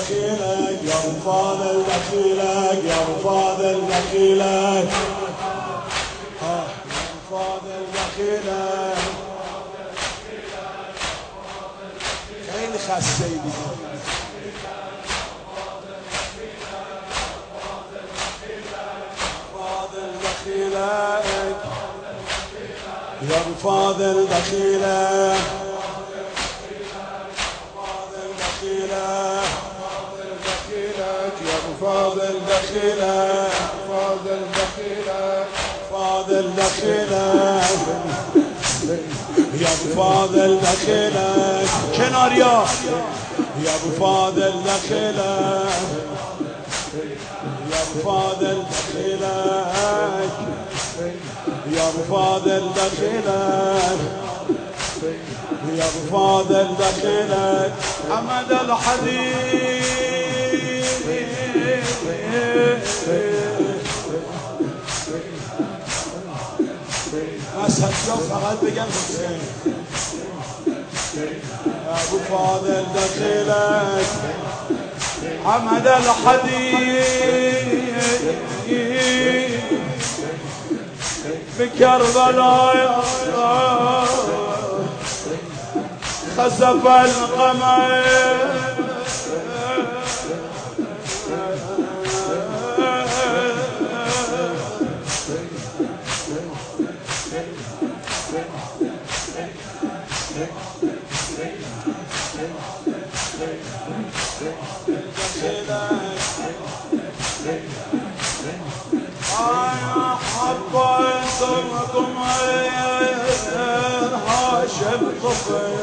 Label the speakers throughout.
Speaker 1: دخيلك يا ابو فاضل دخيلك يا ابو فاضل دخيلك يا ابو فاضل دخيلك خیلی خسته ای دیگه فاضل دخيلك يا ابو فاضل دخيلك يا ابو فاضل دخيلك فاضل دخيلك فاضل دخيلك يا ابو فاضل دخيلك كناريا يا ابو فاضل دخيلك يا ابو فاضل دخيلك يا ابو فاضل دخيلك يا ابو فاضل دخيلك حمد الحديد اسحاق فقط بگم حسین ابو فاضل دخيلك حمد الحديد بكربلاء خسف القمر حبيتكم هاشم طفل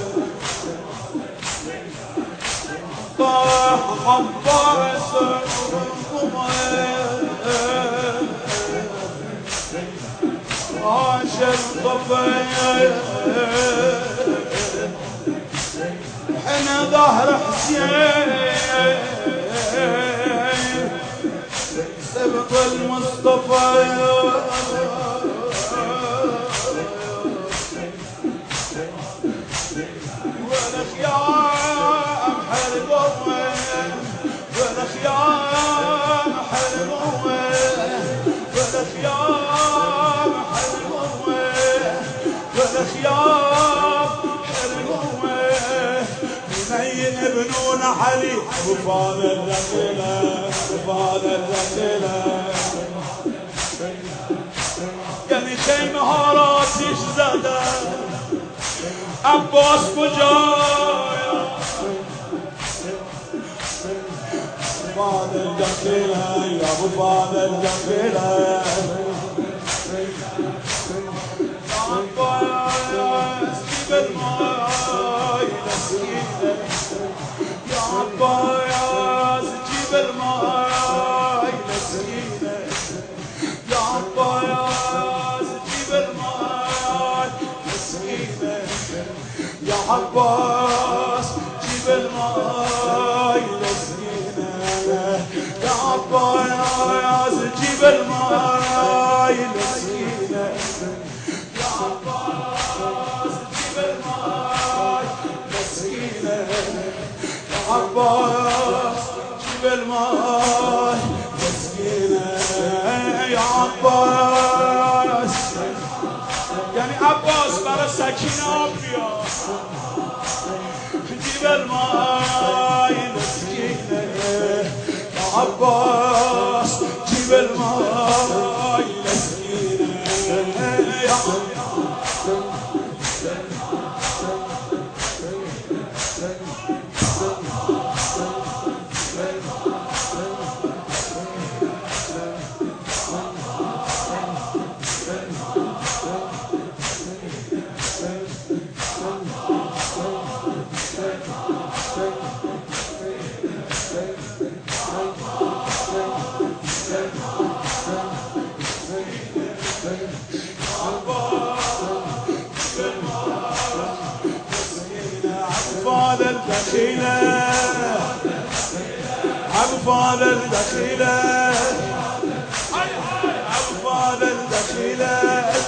Speaker 1: حبيتكم هاشم طفل حين ظهر حسين سبط المصطفى والخيام حرقوه والخيام حرقوه والخيام حرقوه والخيام حرقوه بنين ابنون علي ابو فاضل دخيلك فاضل دخيلك یعنی خیمه ها را آتیش زده عباس کجایا فاضل دخيلك یا ابو فاضل دخيلك عباس جيب الماء مسكينه يا عباس جيب الماء مسكينه يا عباس جيب الماء مسكينه يا عباس جيب الماء مسكينه يا عباس جيب الماء مسكينه يا عباس جيب الماء مسكينه يا عباس جيب الماء مسكينه يا عباس يعني عباس برا سكينه ابيا جيب الماء مسكينه يا عباس جيب الماء مسكينه يا فاضل دخيلك ابو فاضل دخيلك ابو فاضل دخيلك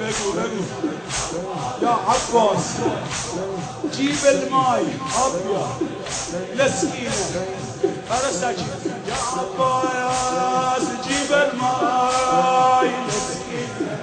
Speaker 1: يا عباس جيب الماي ابيض لسكينه فرسك يا عباس جيب الماي لسكينه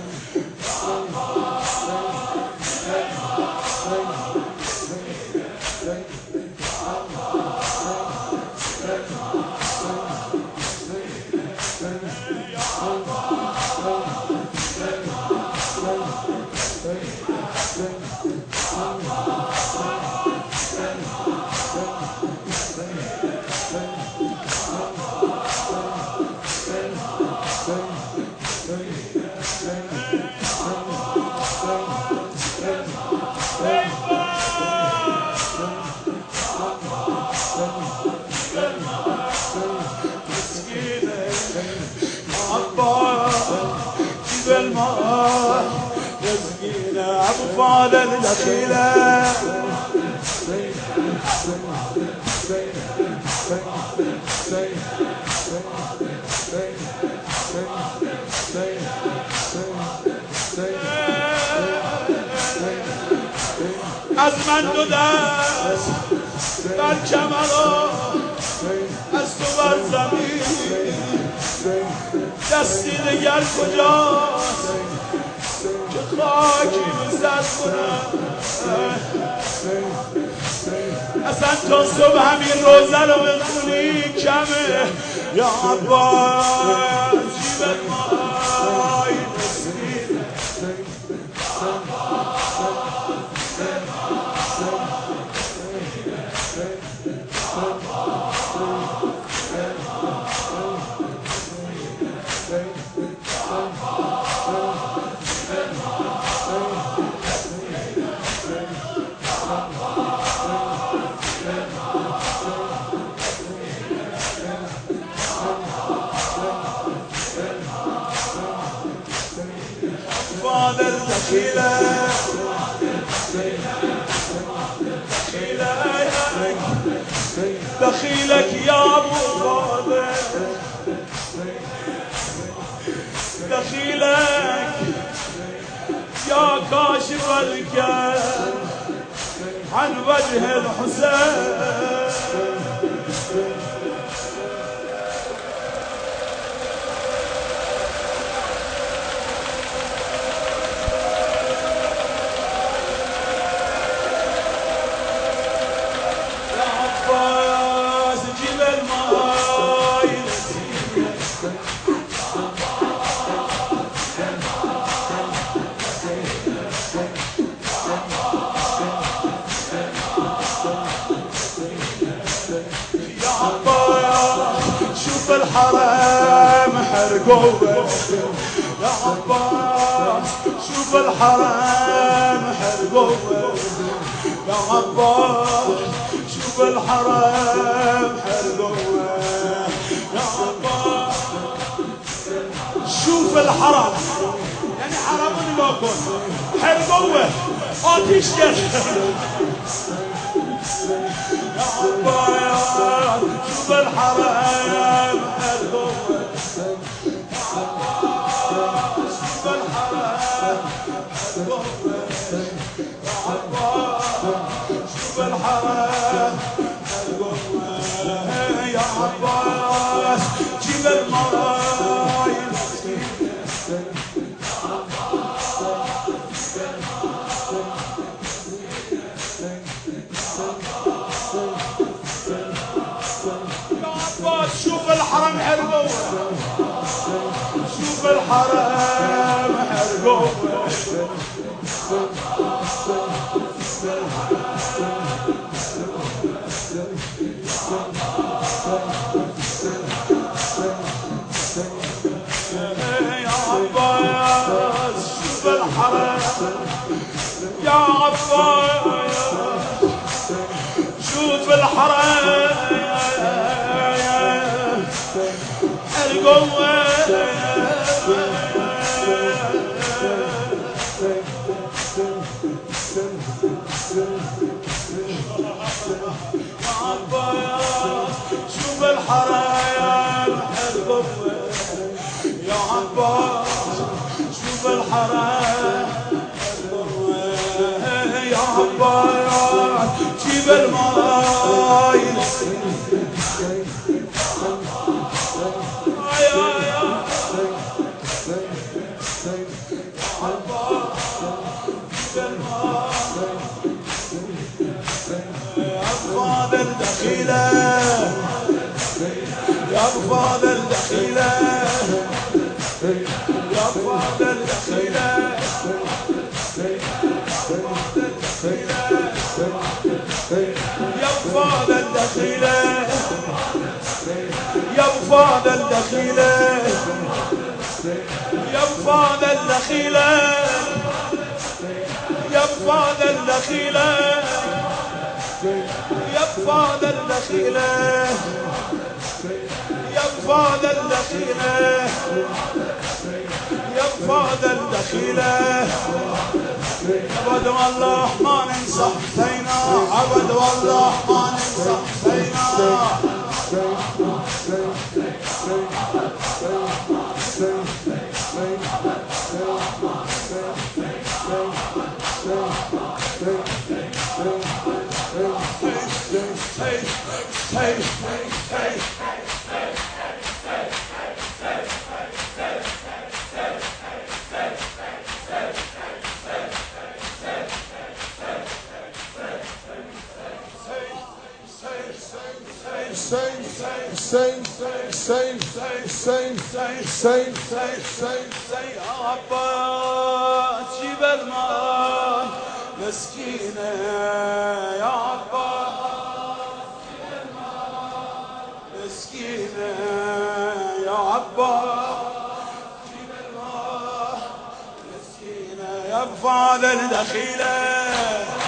Speaker 1: ابو فاضل دخيله از من دو دست در کمرا از تو بر زمین دستی دگر کجاست که خاکی بزد کنم اصلا تا صبح همین روزه رو بخونی کمه یا عباس جیب مای فاضل دخيلك يا ابو فاضل دخيلك يا كاشف الكرب عن وجه الحسين شوف الحرم حرقوه يا عباس شوف الحرم حرقوه يا عباس شوف الحرم حرقوه يا عباس شوف الحرم يعني حرم نلاقون حرقوه آتش جل يا عباس شوف الحرم حرقوه يا عباس شوف الحرم حرقوه يا عباس شوف الحرم حرقوه يا عباس جيب المراي شوف الحرم حرقوه شوف الحرم حرقوه يا عباس شوف الحرم يا عباس شوف الحرم حرقوه شوف الحرم حرقوه يا عباس شوف الحرم بفاضل الدخيلة يا بفاضل الدخيلة يا بفاضل الدخيلة يا بفاضل الدخيلة يا بفاضل الدخيلة يا بفاضل الدخيلة عبد والله ما ننسى حسينا عبد والله ما ننسى حسينا عباس جيب الماء مسكينة يا عباس جيب الماء مسكينة يا عباس جيب الماء مسكينة يا بفاضل الدخيلة